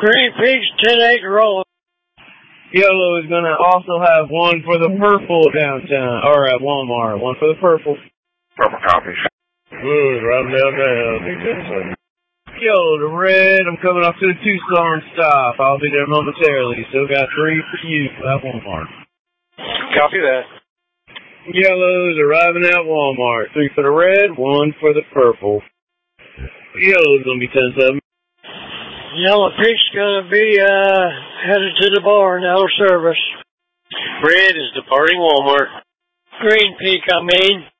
Green Peak's 10-acre roll. Yellow is going to also have one for the purple downtown, or at Walmart. One for the purple. Purple copies. Blue is right downtown. Yellow to red, I'm coming off to the Tucson stop. I'll be there momentarily. Still got 3 for you at Walmart. Copy that. Yellow's arriving at Walmart. 3 for the red, 1 for the purple. Yellow's going to be 10-7. Yellow Peak's going to be headed to the barn, out of service. Red is departing Walmart. Green Peak, I mean.